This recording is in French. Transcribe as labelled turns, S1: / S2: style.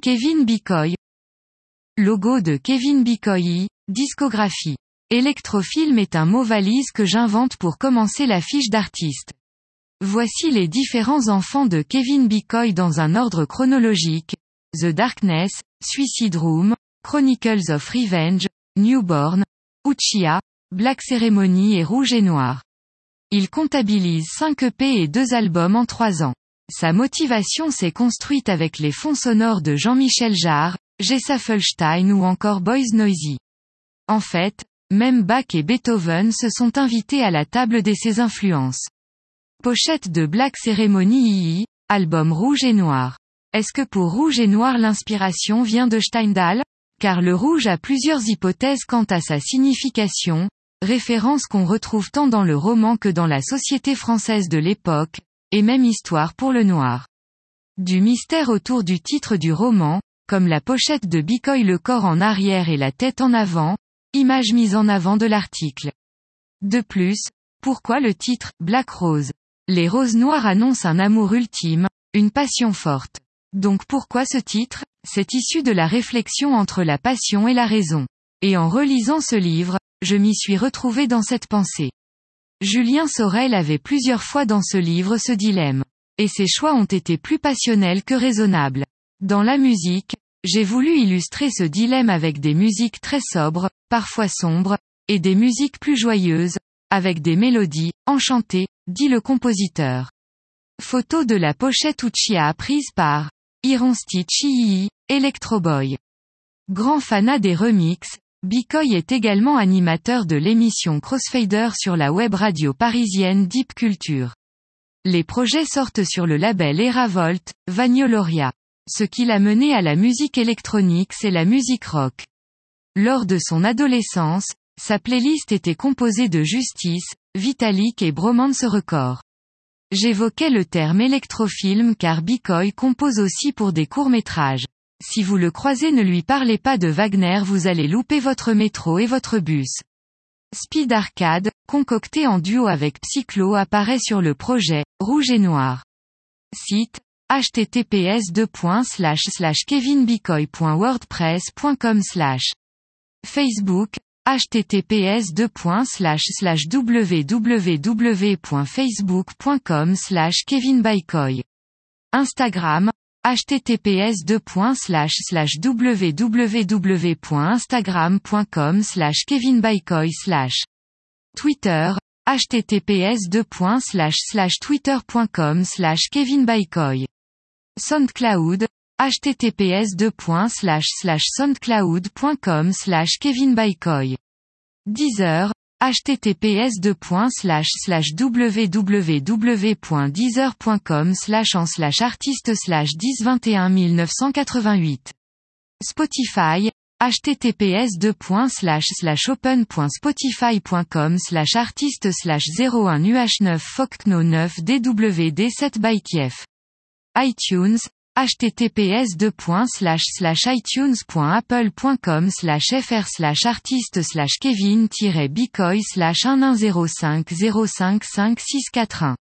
S1: Kevin Bikoy. Logo de Kevin Bikoy, discographie. Électrofilm est un mot valise que j'invente pour commencer la fiche d'artiste. Voici les différents enfants de Kevin Bikoy dans un ordre chronologique: The Darkness, Suicide Room, Chronicles of Revenge, Newborn, Uchiha, Black Ceremony et Rouge et Noir. Il comptabilise 5 EP et 2 albums en 3 ans. Sa motivation s'est construite avec les fonds sonores de Jean-Michel Jarre, Jessa Felstein ou encore Boys Noisy. En fait, même Bach et Beethoven se sont invités à la table de ses influences. Pochette de Black Ceremony II, album Rouge et Noir. Est-ce que pour Rouge et Noir l'inspiration vient de Stendhal? Car le rouge a plusieurs hypothèses quant à sa signification, référence qu'on retrouve tant dans le roman que dans la société française de l'époque, et même histoire pour le noir. Du mystère autour du titre du roman, comme la pochette de Bikoy, le corps en arrière et la tête en avant, image mise en avant de l'article. De plus, pourquoi le titre « Black Rose ». Les roses noires annoncent un amour ultime, une passion forte. Donc pourquoi ce titre? C'est issu de la réflexion entre la passion et la raison. Et en relisant ce livre, je m'y suis retrouvé dans cette pensée. Julien Sorel avait plusieurs fois dans ce livre ce dilemme. Et ses choix ont été plus passionnels que raisonnables. Dans la musique, j'ai voulu illustrer ce dilemme avec des musiques très sobres, parfois sombres, et des musiques plus joyeuses, avec des mélodies enchantées, dit le compositeur. Photo de la pochette Uchiha prise par Ironstitch II, Electro Boy. Grand fanat des remixes, Bikoy est également animateur de l'émission Crossfader sur la web radio parisienne Deep Culture. Les projets sortent sur le label Eravolt, Vagnoloria. Ce qui l'a mené à la musique électronique, c'est la musique rock. Lors de son adolescence, sa playlist était composée de Justice, Vitalik et Bromance Record. J'évoquais le terme électrofilm car Bikoy compose aussi pour des courts-métrages. Si vous le croisez, ne lui parlez pas de Wagner, vous allez louper votre métro et votre bus. Speed Arcade, concocté en duo avec Psychlo, apparaît sur le projet Rouge et Noir. Site https://kevinbikoy.wordpress.com/ Facebook https://www.facebook.com/kevinbikoy. Instagram https://www.instagram.com/kevinbikoy/ Twitter https://twitter.com/kevinbikoy. SoundCloud https://soundcloud.com/kevinbikoy. Deezer https://www.deezer.com/en/artiste/1021-1988. Spotify https://open.spotify.com/artiste/01UH9FOCKNO9DWD7BYKIEF. iTunes https://itunes.apple.com/fr/artiste/kevin-bikoy/1105055641